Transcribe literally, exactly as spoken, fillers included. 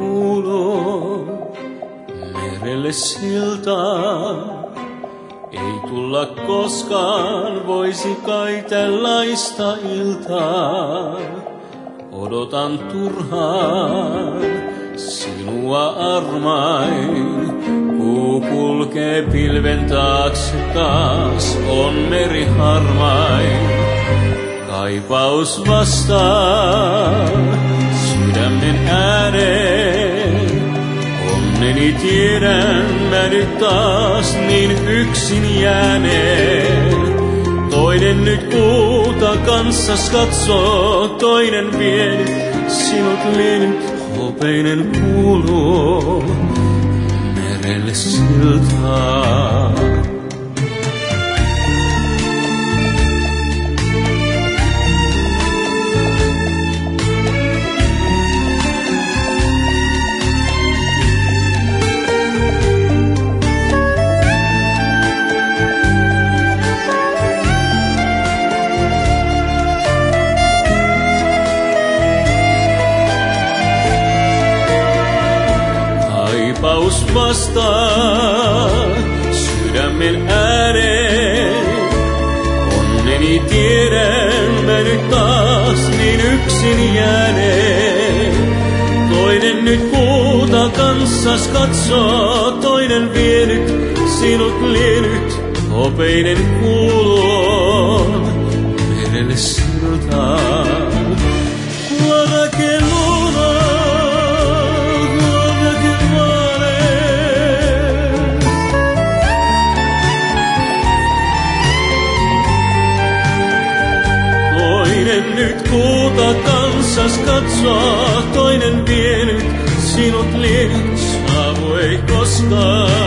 kuuluu merelle siltaa. Ei tulla koskaan, voisi kai tällaista iltaa. Odotan turhaan sinua armain. Kuu kulkee pilven taakse, taas on meri harmain. Kaipaus vastaa sydämen ääneen. Onneni tiedän mä nyt taas niin yksin jääneen. Toinen nyt kuuta kanssas katsoo, toinen vie nyt sinut lienyt. Hopeinen kuuluu merelle siltaa. Kaipaus vastaa sydämen ääneen. Onneni tiedän mä nyt taas niin yksin jääneen. Toinen nyt kuuta kanssas katsoo, toinen vie nyt sinut lienyt. Hopeinen kuuluu merelle siltaan. Nyt kuuta kanssas katsoo, toinen vie nyt sinut lienyt, saavu ei koskaan.